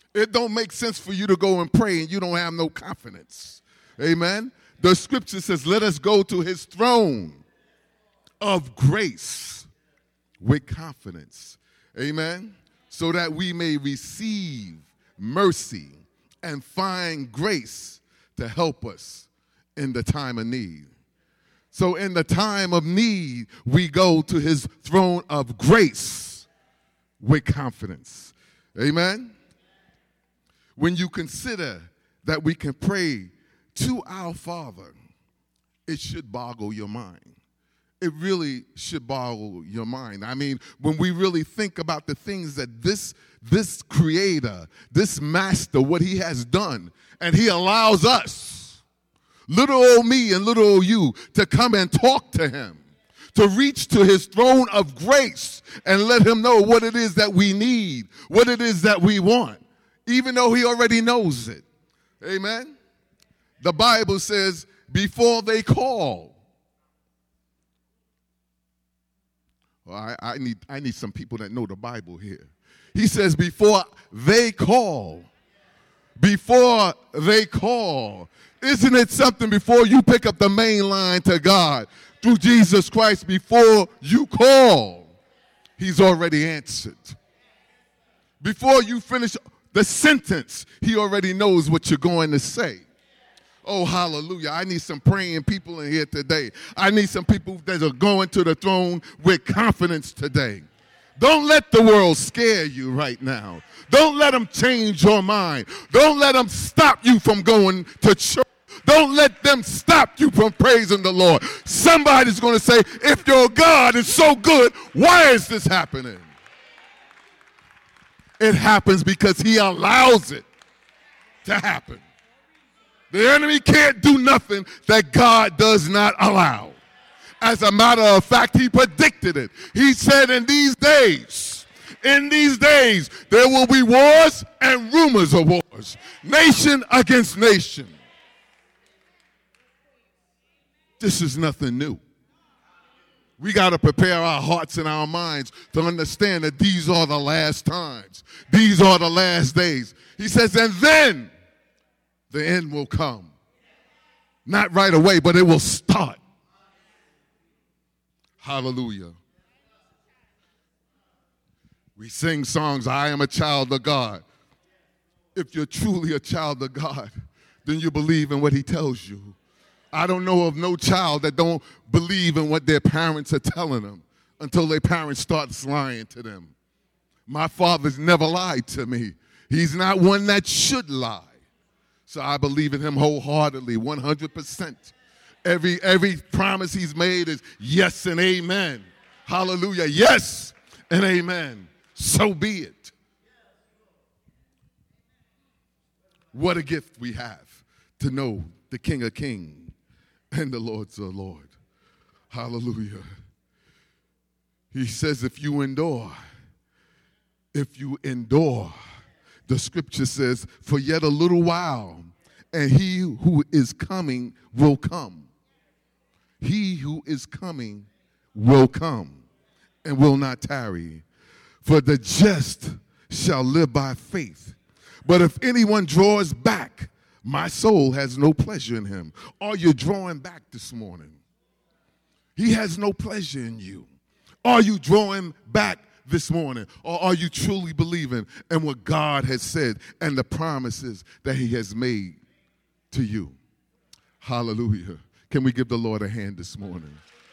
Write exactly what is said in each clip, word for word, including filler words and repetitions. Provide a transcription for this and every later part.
It don't make sense for you to go and pray and you don't have no confidence. Amen. The scripture says, let us go to his throne of grace with confidence. Amen. So that we may receive mercy and find grace to help us in the time of need. So in the time of need, we go to his throne of grace with confidence. Amen. When you consider that we can pray to our Father, it should boggle your mind. It really should boggle your mind. I mean, when we really think about the things that this, this creator, this master, what he has done, and he allows us, little old me and little old you, to come and talk to him, to reach to his throne of grace and let him know what it is that we need, what it is that we want, even though he already knows it. Amen? The Bible says, before they call. Well, I, I, need, I need some people that know the Bible here. He says, before they call. Before they call. Isn't it something before you pick up the main line to God through Jesus Christ, before you call, he's already answered. Before you finish the sentence, he already knows what you're going to say. Oh, hallelujah. I need some praying people in here today. I need some people that are going to the throne with confidence today. Don't let the world scare you right now. Don't let them change your mind. Don't let them stop you from going to church. Don't let them stop you from praising the Lord. Somebody's going to say, if your God is so good, why is this happening? It happens because he allows it to happen. The enemy can't do nothing that God does not allow. As a matter of fact, he predicted it. He said in these days, in these days, there will be wars and rumors of wars, nation against nation. This is nothing new. We got to prepare our hearts and our minds to understand that these are the last times. These are the last days. He says, and then the end will come. Not right away, but it will start. Hallelujah. We sing songs, I am a child of God. If you're truly a child of God, then you believe in what he tells you. I don't know of no child that don't believe in what their parents are telling them until their parents start lying to them. My father's never lied to me. He's not one that should lie. So I believe in him wholeheartedly, one hundred percent. Every, every promise he's made is yes and amen. Hallelujah. Yes and amen. So be it. What a gift we have to know the King of Kings and the Lord's the Lord. Hallelujah. He says, if you endure, if you endure, the scripture says, for yet a little while, and he who is coming will come. He who is coming will come and will not tarry. For the just shall live by faith. But if anyone draws back, my soul has no pleasure in him. Are you drawing back this morning? He has no pleasure in you. Are you drawing back this morning? Or are you truly believing in what God has said and the promises that he has made to you? Hallelujah. Can we give the Lord a hand this morning?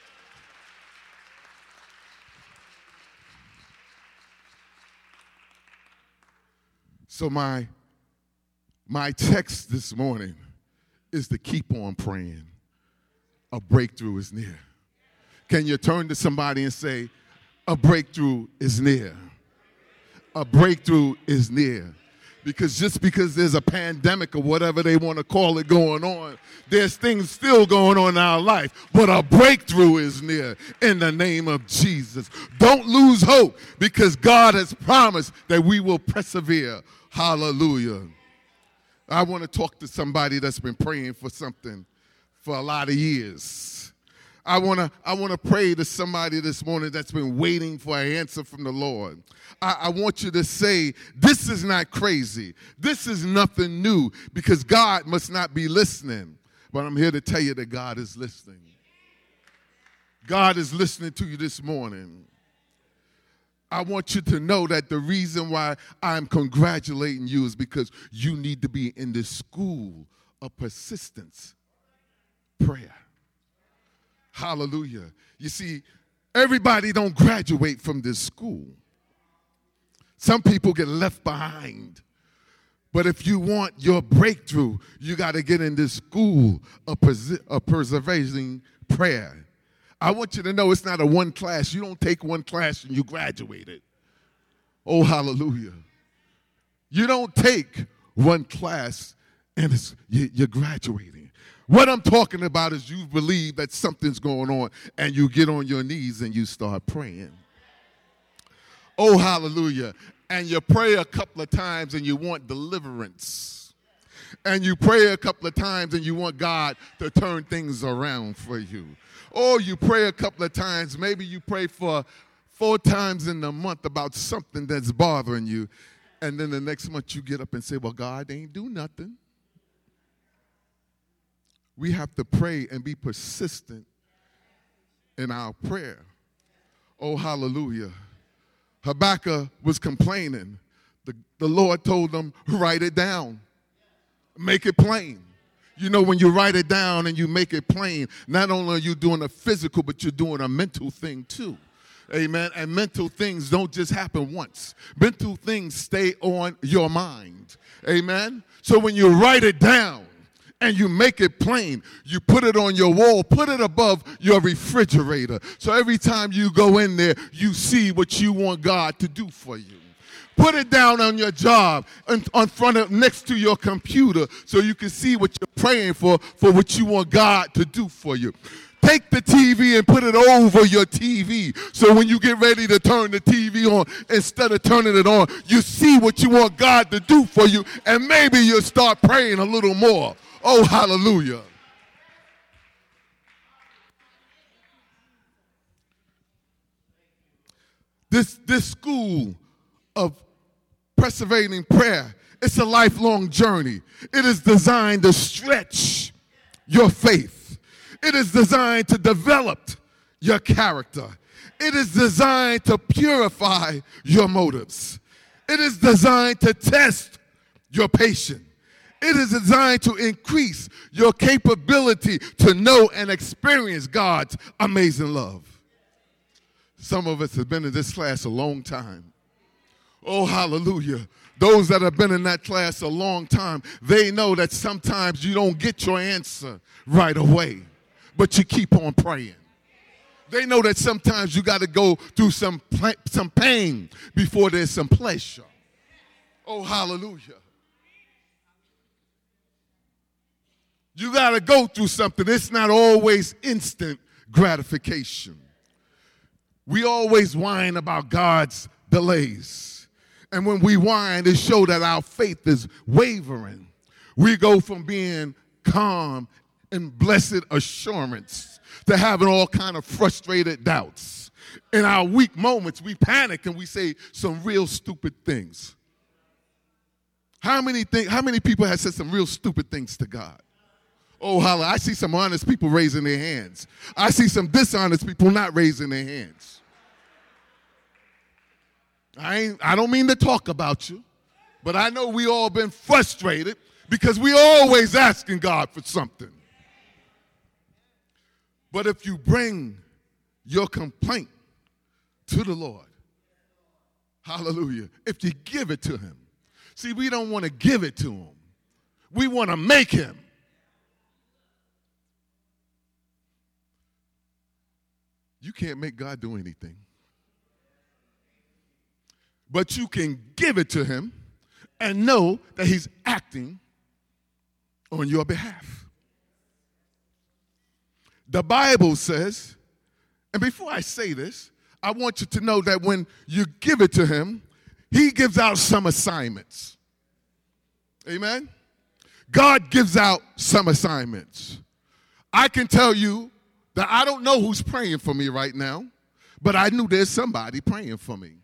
So my, my text this morning is to keep on praying. A breakthrough is near. Can you turn to somebody and say, a breakthrough is near? A breakthrough is near. Because just because there's a pandemic or whatever they want to call it going on, there's things still going on in our life. But a breakthrough is near in the name of Jesus. Don't lose hope because God has promised that we will persevere. Hallelujah. I want to talk to somebody that's been praying for something for a lot of years. I want to I want to pray to somebody this morning that's been waiting for an answer from the Lord. I, I want you to say, this is not crazy. This is nothing new, because God must not be listening. But I'm here to tell you that God is listening. God is listening to you this morning. I want you to know that the reason why I'm congratulating you is because you need to be in the school of persistence, prayer. Hallelujah. You see, everybody don't graduate from this school. Some people get left behind. But if you want your breakthrough, you got to get in this school of, perse- of persevering prayer. I want you to know it's not a one class. You don't take one class and you graduate it. Oh, hallelujah. You don't take one class and it's, you, you're graduating. What I'm talking about is you believe that something's going on and you get on your knees and you start praying. Oh, hallelujah. And you pray a couple of times and you want deliverance. And you pray a couple of times and you want God to turn things around for you. Or you pray a couple of times, maybe you pray for four times in a month about something that's bothering you. And then the next month you get up and say, well, God ain't do nothing. We have to pray and be persistent in our prayer. Oh, hallelujah. Habakkuk was complaining. The, the Lord told him, write it down. Make it plain. You know, when you write it down and you make it plain, not only are you doing a physical, but you're doing a mental thing too. Amen. And mental things don't just happen once. Mental things stay on your mind. Amen. So when you write it down, and you make it plain, you put it on your wall, put it above your refrigerator. So every time you go in there, you see what you want God to do for you. Put it down on your job, in, on front of, next to your computer, so you can see what you're praying for, for what you want God to do for you. Take the T V and put it over your T V, so when you get ready to turn the T V on, instead of turning it on, you see what you want God to do for you, and maybe you'll start praying a little more. Oh, hallelujah. This, this school of persevering prayer, it's a lifelong journey. It is designed to stretch your faith. It is designed to develop your character. It is designed to purify your motives. It is designed to test your patience. It is designed to increase your capability to know and experience God's amazing love. Some of us have been in this class a long time. Oh, hallelujah. Those that have been in that class a long time, they know that sometimes you don't get your answer right away, but you keep on praying. They know that sometimes you got to go through some, some pain before there's some pleasure. Oh, hallelujah. You got to go through something. It's not always instant gratification. We always whine about God's delays. And when we whine, it shows that our faith is wavering. We go from being calm and blessed assurance to having all kind of frustrated doubts. In our weak moments, we panic and we say some real stupid things. How many, think, how many people have said some real stupid things to God? Oh, holla, I see some honest people raising their hands. I see some dishonest people not raising their hands. I, ain't, I don't mean to talk about you, but I know we all been frustrated because we always asking God for something. But if you bring your complaint to the Lord, hallelujah, if you give it to him. See, we don't want to give it to him. We want to make him. You can't make God do anything. But you can give it to him and know that he's acting on your behalf. The Bible says, and before I say this, I want you to know that when you give it to him, he gives out some assignments. Amen? God gives out some assignments. I can tell you that I don't know who's praying for me right now, but I knew there's somebody praying for me.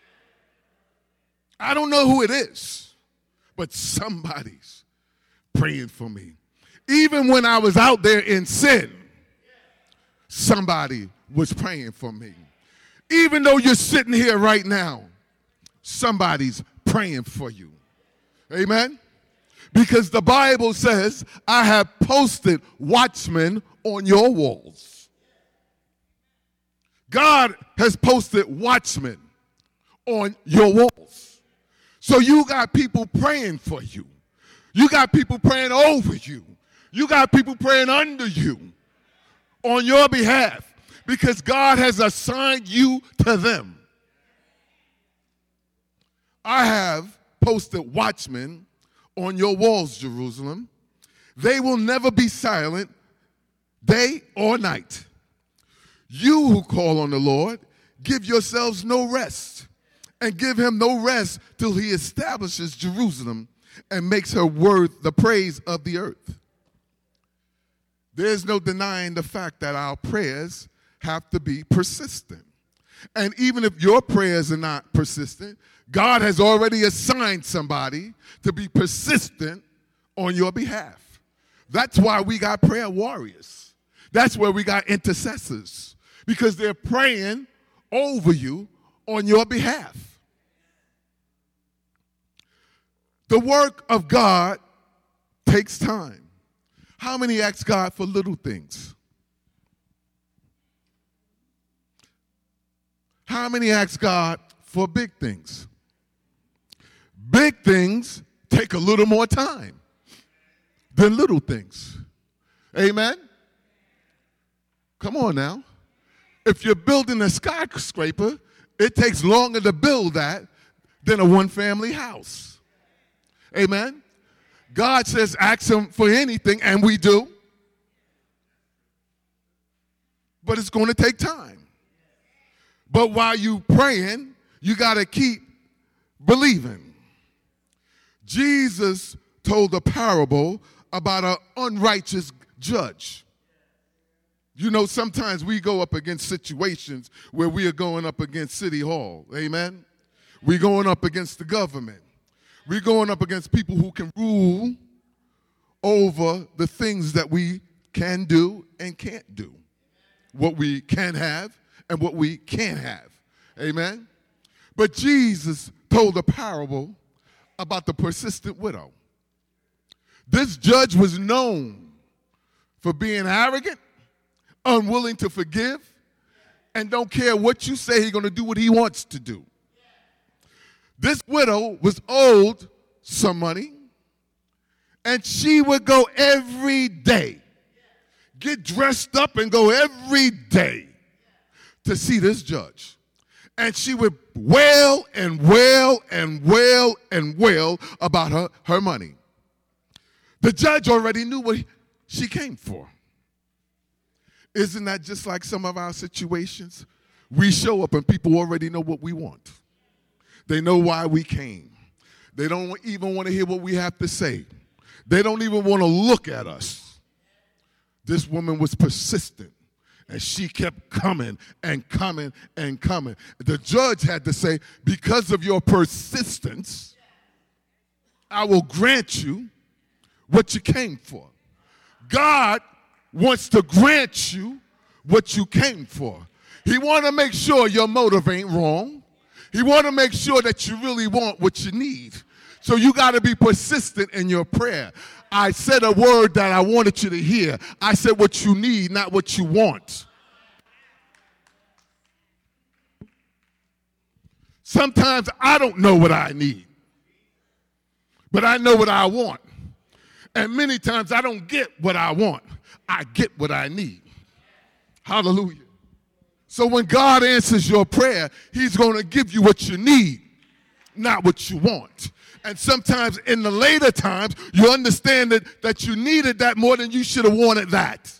I don't know who it is, but somebody's praying for me. Even when I was out there in sin, somebody was praying for me. Even though you're sitting here right now, somebody's praying for you. Amen? Because the Bible says, I have posted watchmen on your walls. God has posted watchmen on your walls. So you got people praying for you. You got people praying over you. You got people praying under you on your behalf because God has assigned you to them. I have posted watchmen on your walls, Jerusalem. They will never be silent, day or night. You who call on the Lord, give yourselves no rest, and give him no rest till he establishes Jerusalem and makes her worth the praise of the earth. There's no denying the fact that our prayers have to be persistent. And even if your prayers are not persistent, God has already assigned somebody to be persistent on your behalf. That's why we got prayer warriors. That's where we got intercessors, because they're praying over you on your behalf. The work of God takes time. How many ask God for little things? How many ask God for big things? Big things take a little more time than little things. Amen? Come on now. If you're building a skyscraper, it takes longer to build that than a one-family house. Amen? God says ask him for anything, and we do. But it's going to take time. But while you praying, you got to keep believing. Jesus told a parable about an unrighteous judge. You know, sometimes we go up against situations where we are going up against City Hall. Amen? We're going up against the government. We're going up against people who can rule over the things that we can do and can't do. What we can have and what we can't have. Amen? But Jesus told a parable about the persistent widow. This judge was known for being arrogant, unwilling to forgive, and don't care what you say, he's going to do what he wants to do. This widow was owed some money, and she would go every day, get dressed up and go every day to see this judge. And she would wail and wail and wail and wail about her, her money. The judge already knew what she came for. Isn't that just like some of our situations? We show up and people already know what we want. They know why we came. They don't even want to hear what we have to say. They don't even want to look at us. This woman was persistent, and she kept coming and coming and coming. The judge had to say, because of your persistence, I will grant you what you came for. God wants to grant you what you came for. He wants to make sure your motive ain't wrong. He wants to make sure that you really want what you need. So you got to be persistent in your prayer. I said a word that I wanted you to hear. I said what you need, not what you want. Sometimes I don't know what I need, but I know what I want. And many times I don't get what I want. I get what I need. Hallelujah. So when God answers your prayer, he's going to give you what you need, not what you want. And sometimes in the later times, you understand that, that you needed that more than you should have wanted that.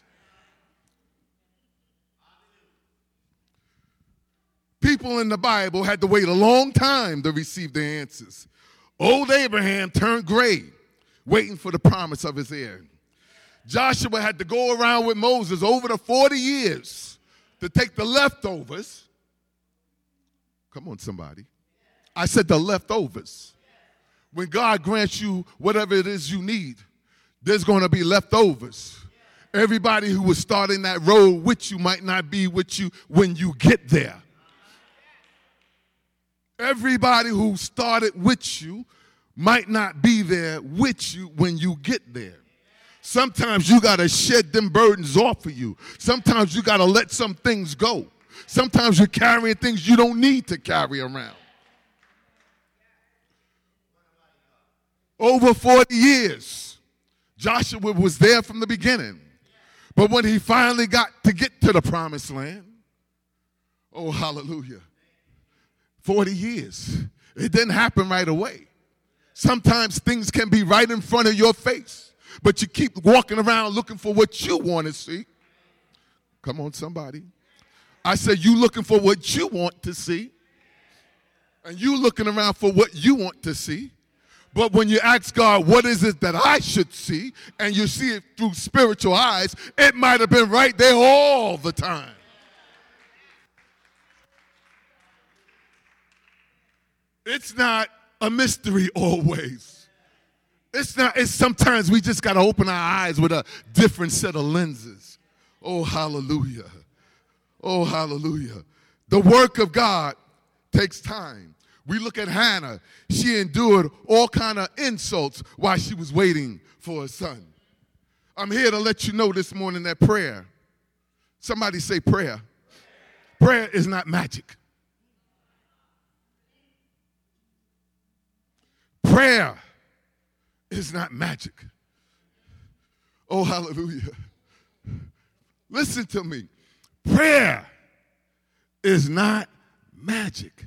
People in the Bible had to wait a long time to receive their answers. Old Abraham turned gray, waiting for the promise of his heir. Joshua had to go around with Moses over the forty years to take the leftovers. Come on, somebody. I said the leftovers. When God grants you whatever it is you need, there's going to be leftovers. Everybody who was starting that road with you might not be with you when you get there. Everybody who started with you might not be there with you when you get there. Sometimes you got to shed them burdens off of you. Sometimes you got to let some things go. Sometimes you're carrying things you don't need to carry around. Over forty years, Joshua was there from the beginning. But when he finally got to get to the promised land, oh, hallelujah, forty years. It didn't happen right away. Sometimes things can be right in front of your face, but you keep walking around looking for what you want to see. Come on, somebody. I said you looking for what you want to see, and you looking around for what you want to see. But when you ask God, what is it that I should see, and you see it through spiritual eyes, it might have been right there all the time. It's not a mystery always. It's not, it's sometimes we just got to open our eyes with a different set of lenses. Oh, hallelujah. Oh, hallelujah. The work of God takes time. We look at Hannah. She endured all kind of insults while she was waiting for a son. I'm here to let you know this morning that prayer, somebody say prayer. Prayer is not magic. Prayer is not magic. Oh, hallelujah. Listen to me. Prayer is not magic.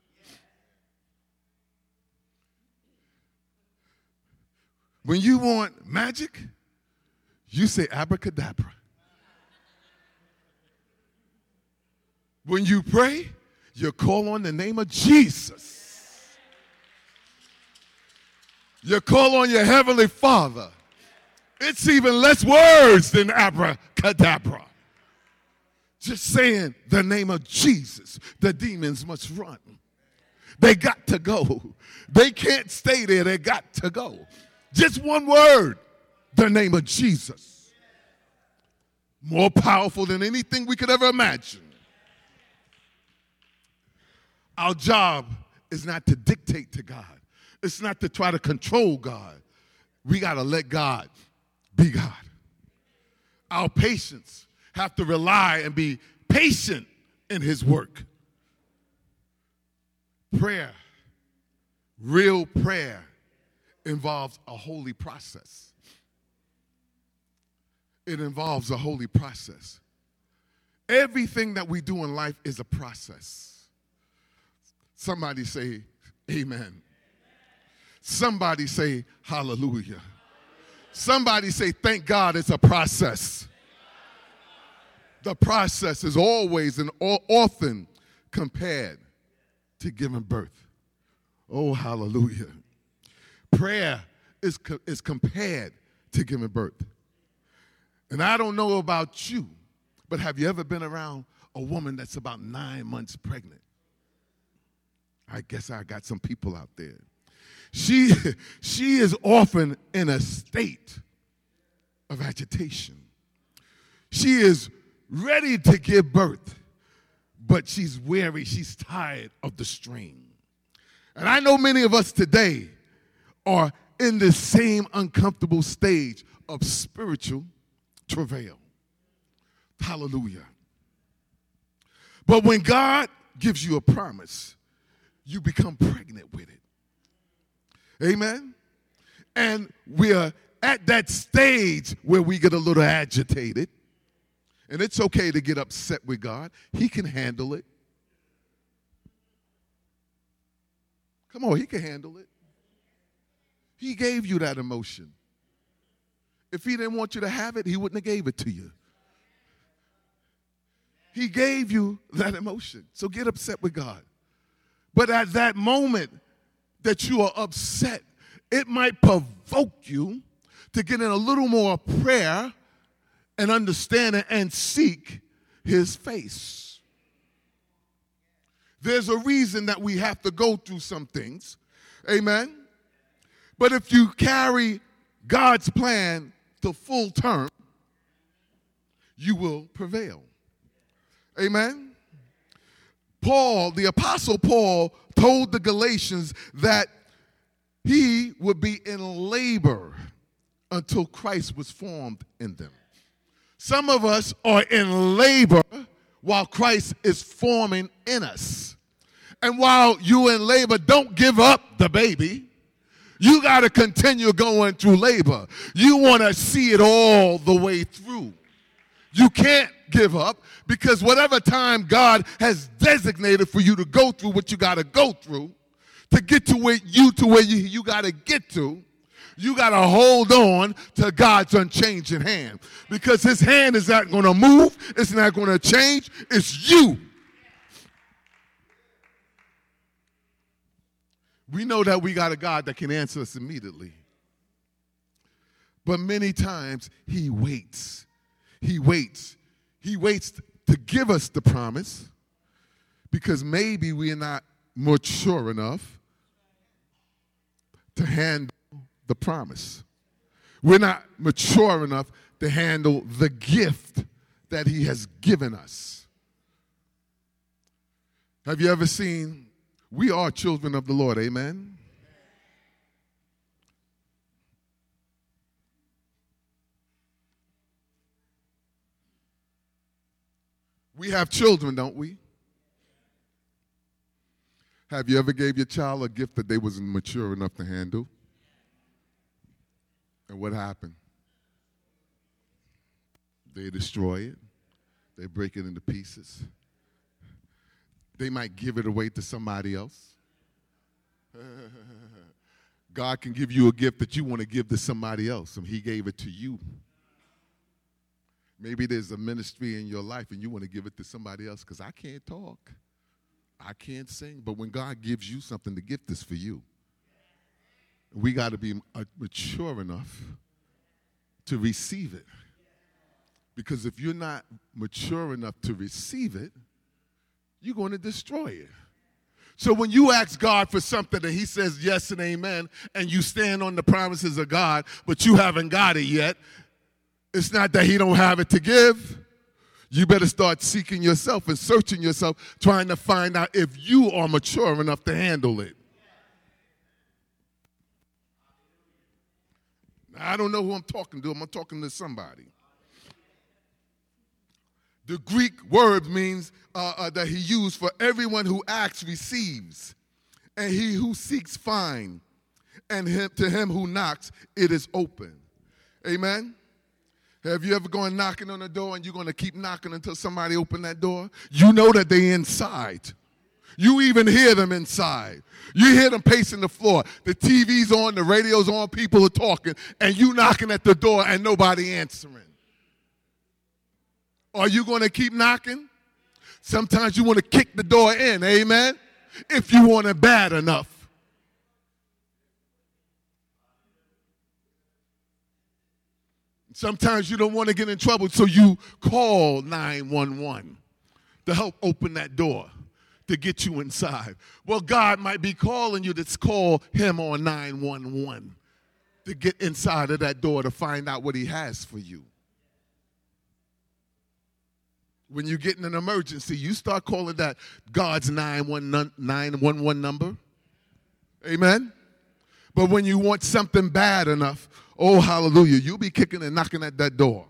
When you want magic, you say abracadabra. When you pray, you call on the name of Jesus. You call on your heavenly Father. It's even less words than abracadabra. Just saying the name of Jesus, the demons must run. They got to go. They can't stay there. They got to go. Just one word, the name of Jesus. More powerful than anything we could ever imagine. Our job is not to dictate to God. It's not to try to control God. We got to let God be God. Our patience have to rely and be patient in his work. Prayer, real prayer, involves a holy process. It involves a holy process. Everything that we do in life is a process. Somebody say amen. Somebody say hallelujah. Somebody say thank God it's a process. The process is always and often compared to giving birth. Oh, hallelujah. Prayer is, co- is compared to giving birth. And I don't know about you, but have you ever been around a woman that's about nine months pregnant? I guess I got some people out there. She, she is often in a state of agitation. She is ready to give birth, but she's weary, she's tired of the strain. And I know many of us today are in the same uncomfortable stage of spiritual travail. Hallelujah. But when God gives you a promise, you become pregnant with it. Amen? And we are at that stage where we get a little agitated. And it's okay to get upset with God. He can handle it. Come on, he can handle it. He gave you that emotion. If he didn't want you to have it, he wouldn't have gave it to you. He gave you that emotion. So get upset with God. But at that moment that you are upset, it might provoke you to get in a little more prayer and understanding and seek his face. There's a reason that we have to go through some things. Amen. But if you carry God's plan to full term, you will prevail. Amen. Paul, the Apostle Paul, told the Galatians that he would be in labor until Christ was formed in them. Some of us are in labor while Christ is forming in us. And while you're in labor, don't give up the baby. You got to continue going through labor. You want to see it all the way through. You can't give up, because whatever time God has designated for you to go through what you got to go through to get to where you to where you, you got to get to, you got to hold on to God's unchanging hand, because his hand is not going to move. It's not going to change. It's you. We know that we got a God that can answer us immediately. But many times he waits. He waits. He waits to give us the promise, because maybe we're not mature enough to handle the promise. We're not mature enough to handle the gift that he has given us. Have you ever seen, we are children of the Lord, amen? We have children, don't we? Have you ever gave your child a gift that they wasn't mature enough to handle? And what happened? They destroy it. They break it into pieces. They might give it away to somebody else. God can give you a gift that you want to give to somebody else, and he gave it to you. Maybe there's a ministry in your life and you want to give it to somebody else, because I can't talk. I can't sing. But when God gives you something, the gift is for you. We got to be mature enough to receive it. Because if you're not mature enough to receive it, you're going to destroy it. So when you ask God for something and he says yes and amen, and you stand on the promises of God, but you haven't got it yet, it's not that he don't have it to give. You better start seeking yourself and searching yourself, trying to find out if you are mature enough to handle it. I don't know who I'm talking to. I'm talking to somebody. The Greek word means uh, uh, that he used for everyone who asks receives, and he who seeks finds, and him, to him who knocks it is open. Amen? Have you ever gone knocking on the door and you're going to keep knocking until somebody open that door? You know that they're inside. You even hear them inside. You hear them pacing the floor. The T V's on, the radio's on, people are talking, and you knocking at the door and nobody answering. Are you going to keep knocking? Sometimes you want to kick the door in, amen, if you want it bad enough. Sometimes you don't want to get in trouble, so you call nine one one to help open that door, to get you inside. Well, God might be calling you to call him on nine one one to get inside of that door to find out what he has for you. When you get in an emergency, you start calling that God's nine one one number. Amen? But when you want something bad enough, oh, hallelujah, you'll be kicking and knocking at that door.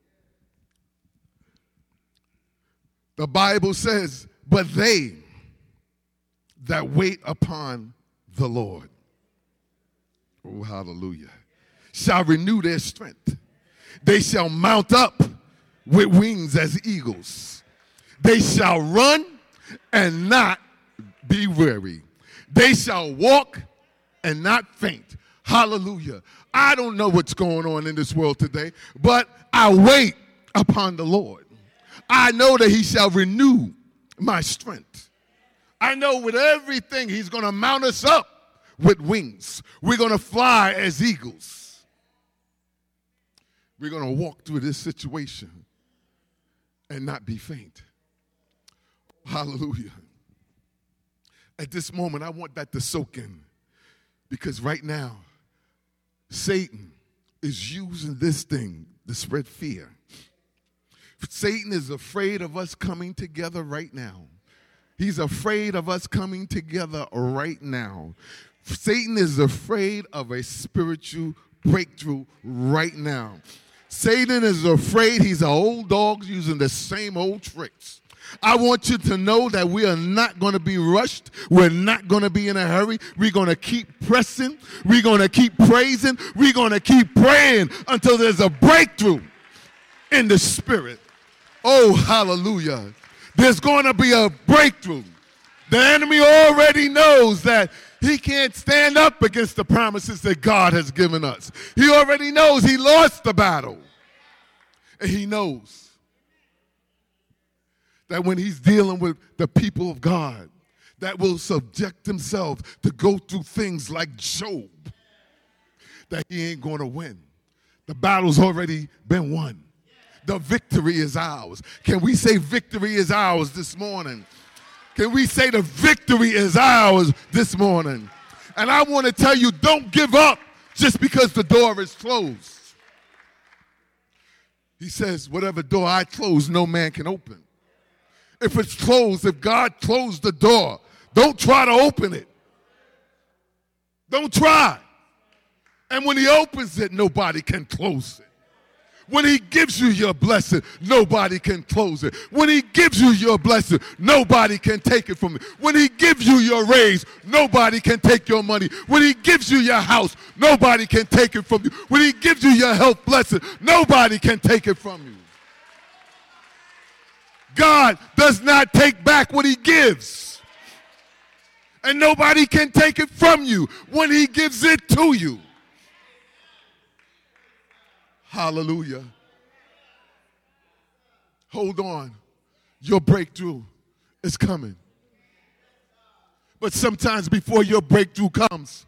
The Bible says, but they that wait upon the Lord, oh, hallelujah, shall renew their strength. They shall mount up with wings as eagles. They shall run and not be weary. They shall walk and not faint. Hallelujah. I don't know what's going on in this world today, but I wait upon the Lord. I know that he shall renew my strength. I know with everything he's going to mount us up with wings. We're going to fly as eagles. We're going to walk through this situation and not be faint. Hallelujah. At this moment, I want that to soak in, because right now, Satan is using this thing to spread fear. Satan is afraid of us coming together right now. He's afraid of us coming together right now. Satan is afraid of a spiritual breakthrough right now. Satan is afraid he's an old dog using the same old tricks. I want you to know that we are not going to be rushed. We're not going to be in a hurry. We're going to keep pressing. We're going to keep praising. We're going to keep praying until there's a breakthrough in the spirit. Oh, hallelujah. There's going to be a breakthrough. The enemy already knows that he can't stand up against the promises that God has given us. He already knows he lost the battle. And he knows that when he's dealing with the people of God that will subject themselves to go through things like Job, that he ain't going to win. The battle's already been won. The victory is ours. Can we say victory is ours this morning? Can we say the victory is ours this morning? And I want to tell you, don't give up just because the door is closed. He says, whatever door I close, no man can open. If it's closed, if God closed the door, don't try to open it. Don't try. And when he opens it, nobody can close it. When he gives you your blessing, nobody can close it. When he gives you your blessing, nobody can take it from you. When he gives you your raise, nobody can take your money. When he gives you your house, nobody can take it from you. When he gives you your health blessing, nobody can take it from you. God does not take back what he gives. And nobody can take it from you when he gives it to you. Hallelujah. Hold on. Your breakthrough is coming. But sometimes before your breakthrough comes,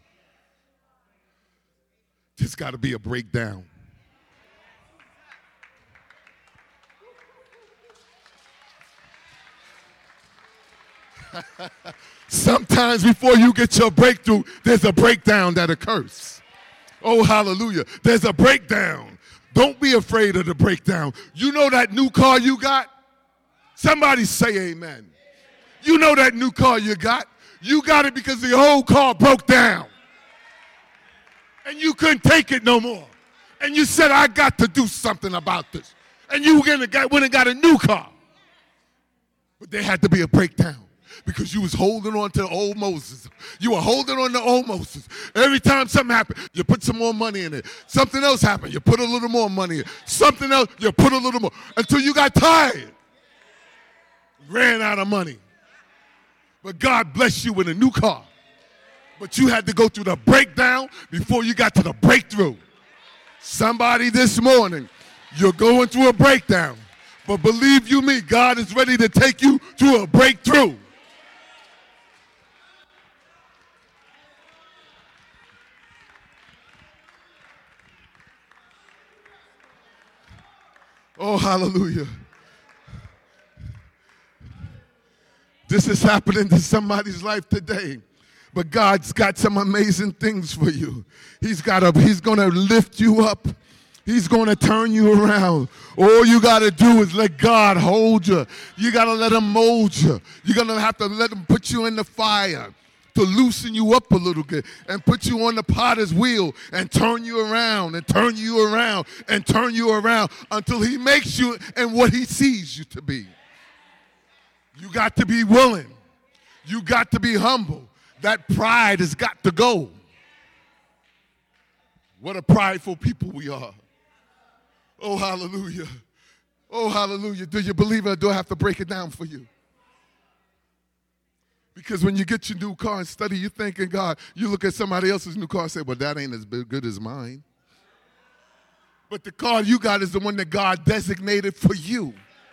there's got to be a breakdown. Sometimes before you get your breakthrough, there's a breakdown that occurs. Oh, hallelujah. There's a breakdown. Don't be afraid of the breakdown. You know that new car you got? Somebody say amen. You know that new car you got? You got it because the old car broke down. And you couldn't take it no more. And you said, I got to do something about this. And you went and got, went and got a new car. But there had to be a breakdown. Because you was holding on to the old Moses. You were holding on to old Moses. Every time something happened, you put some more money in it. Something else happened, you put a little more money in it. Something else, you put a little more. Until you got tired. Ran out of money. But God blessed you with a new car. But you had to go through the breakdown before you got to the breakthrough. Somebody this morning, you're going through a breakdown. But believe you me, God is ready to take you through a breakthrough. Oh, hallelujah. This is happening to somebody's life today. But God's got some amazing things for you. He's got a, he's going to lift you up. He's going to turn you around. All you got to do is let God hold you. You got to let him mold you. You're going to have to let him put you in the fire to loosen you up a little bit and put you on the potter's wheel and turn you around and turn you around and turn you around until he makes you and what he sees you to be. You got to be willing. You got to be humble. That pride has got to go. What a prideful people we are. Oh, hallelujah. Oh, hallelujah. Do you believe it or do I have to break it down for you? Because when you get your new car and study, you're thinking, God, you look at somebody else's new car and say, well, that ain't as good as mine. But the car you got is the one that God designated for you.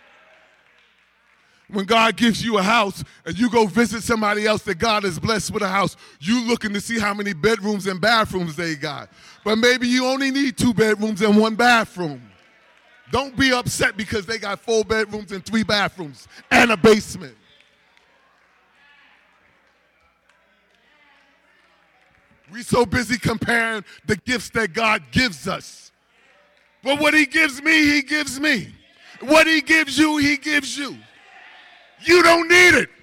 When God gives you a house and you go visit somebody else that God has blessed with a house, you looking to see how many bedrooms and bathrooms they got. But maybe you only need two bedrooms and one bathroom. Don't be upset because they got four bedrooms and three bathrooms and a basement. We so busy comparing the gifts that God gives us. But what he gives me, he gives me. What he gives you, he gives you. You don't need it.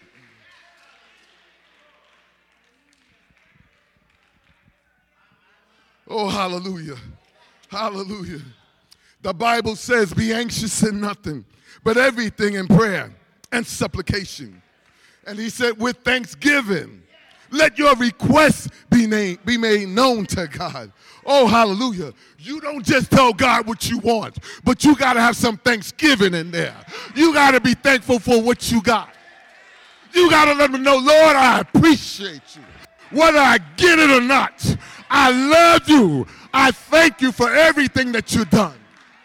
Oh, hallelujah. Hallelujah. The Bible says, be anxious in nothing, but everything in prayer and supplication. And he said, with thanksgiving, let your requests be, named, be made known to God. Oh, hallelujah. You don't just tell God what you want, but you got to have some thanksgiving in there. You got to be thankful for what you got. You got to let him know, Lord, I appreciate you. Whether I get it or not, I love you. I thank you for everything that you've done.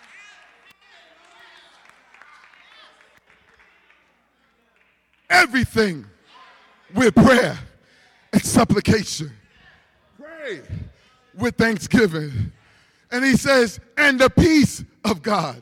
Everything with prayer and supplication. Pray with thanksgiving. And he says, and the peace of God.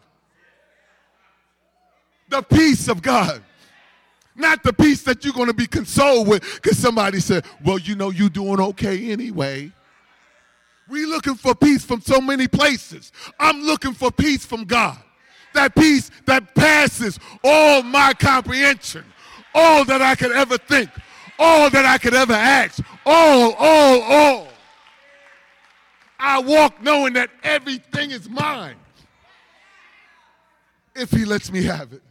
The peace of God. Not the peace that you're going to be consoled with because somebody said, well, you know, you're doing okay anyway. We're looking for peace from so many places. I'm looking for peace from God. That peace that passes all my comprehension. All that I could ever think. All that I could ever ask. All, all, all. I walk knowing that everything is mine. If he lets me have it.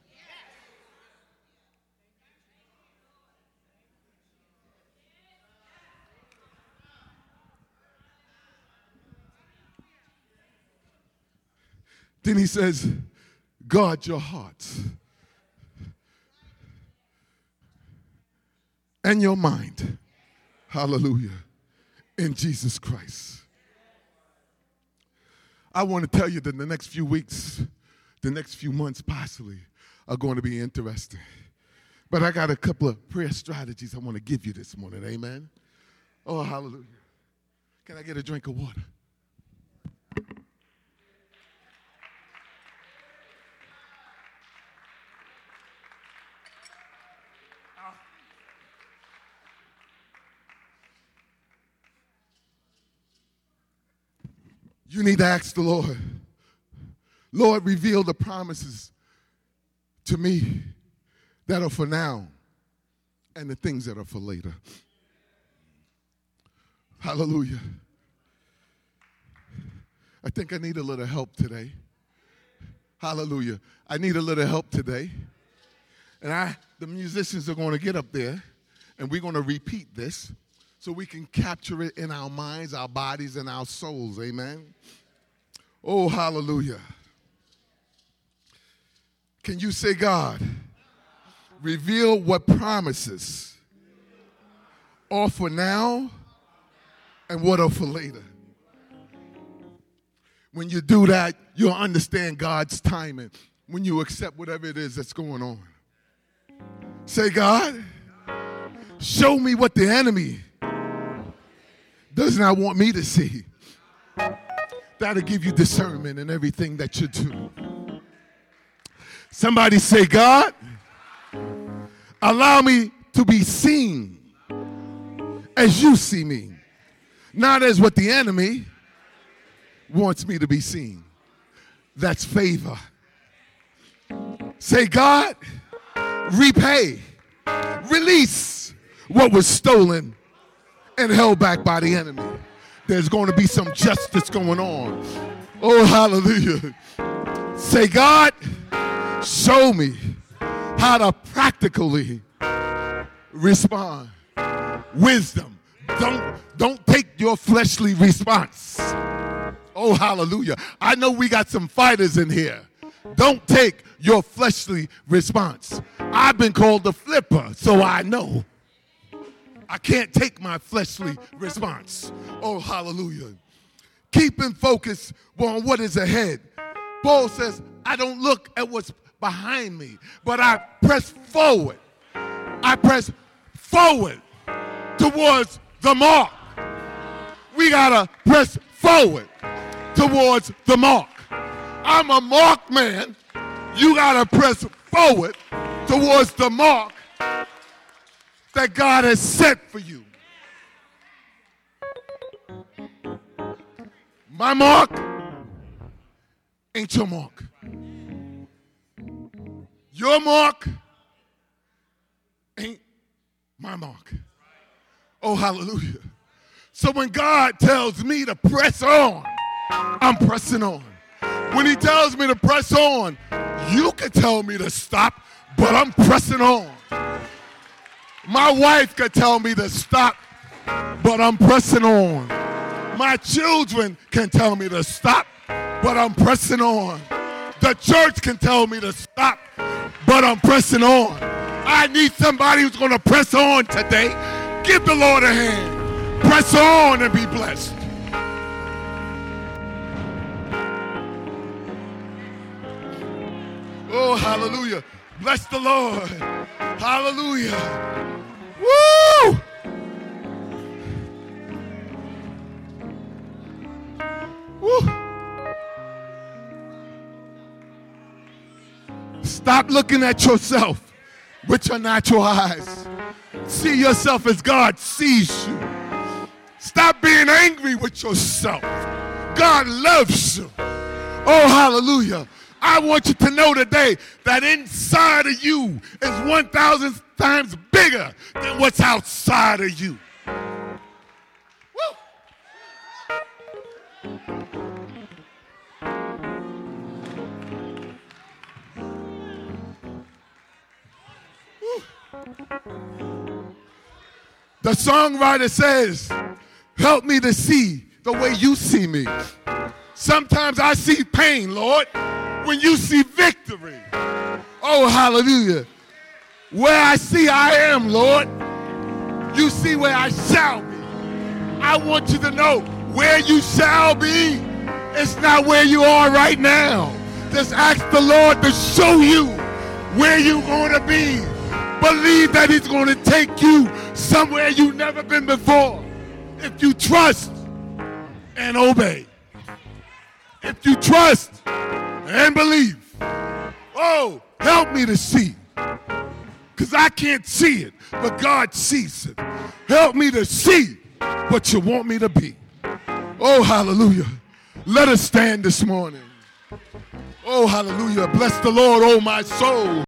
Then he says, guard your hearts and your mind. Hallelujah. In Jesus Christ. I want to tell you that the next few weeks, the next few months possibly, are going to be interesting. But I got a couple of prayer strategies I want to give you this morning. Amen. Oh, hallelujah. Can I get a drink of water? You need to ask the Lord, Lord, reveal the promises to me that are for now and the things that are for later. Hallelujah. I think I need a little help today. Hallelujah. I need a little help today. And I, the musicians are going to get up there and we're going to repeat this. So we can capture it in our minds, our bodies, and our souls. Amen. Oh, hallelujah. Can you say, God, reveal what promises are for now and what are for later? When you do that, you'll understand God's timing when you accept whatever it is that's going on. Say, God, show me what the enemy does not want me to see. That'll give you discernment in everything that you do. Somebody say, God, allow me to be seen as you see me, not as what the enemy wants me to be seen. That's favor. Say, God, repay, release what was stolen and held back by the enemy. There's going to be some justice going on. Oh, hallelujah. Say, God, show me how to practically respond. Wisdom. Don't, don't take your fleshly response. Oh, hallelujah. I know we got some fighters in here. Don't take your fleshly response. I've been called a flipper, so I know. I can't take my fleshly response. Oh, hallelujah. Keeping focus on what is ahead. Paul says, I don't look at what's behind me, but I press forward. I press forward towards the mark. We got to press forward towards the mark. I'm a mark man. You got to press forward towards the mark that God has set for you. My mark ain't your mark. Your mark ain't my mark. Oh, hallelujah. So when God tells me to press on, I'm pressing on. When he tells me to press on, you can tell me to stop, but I'm pressing on. My wife could tell me to stop, but I'm pressing on. My children can tell me to stop, but I'm pressing on. The church can tell me to stop, but I'm pressing on. I need somebody who's going to press on today. Give the Lord a hand. Press on and be blessed. Oh, hallelujah. Bless the Lord. Hallelujah. Woo! Woo! Stop looking at yourself with your natural eyes. See yourself as God sees you. Stop being angry with yourself. God loves you. Oh, hallelujah. I want you to know today that inside of you is one thousand times bigger than what's outside of you. Woo. Woo. The songwriter says, help me to see the way you see me. Sometimes I see pain, Lord, when you see victory. Oh, hallelujah. Where I see I am, Lord, you see where I shall be. I want you to know where you shall be, it's not where you are right now. Just ask the Lord to show you where you're going to be. Believe that he's going to take you somewhere you've never been before. If you trust and obey. If you trust and believe. Oh, help me to see. Because I can't see it, but God sees it. Help me to see what you want me to be. Oh, hallelujah. Let us stand this morning. Oh, hallelujah. Bless the Lord, oh my soul.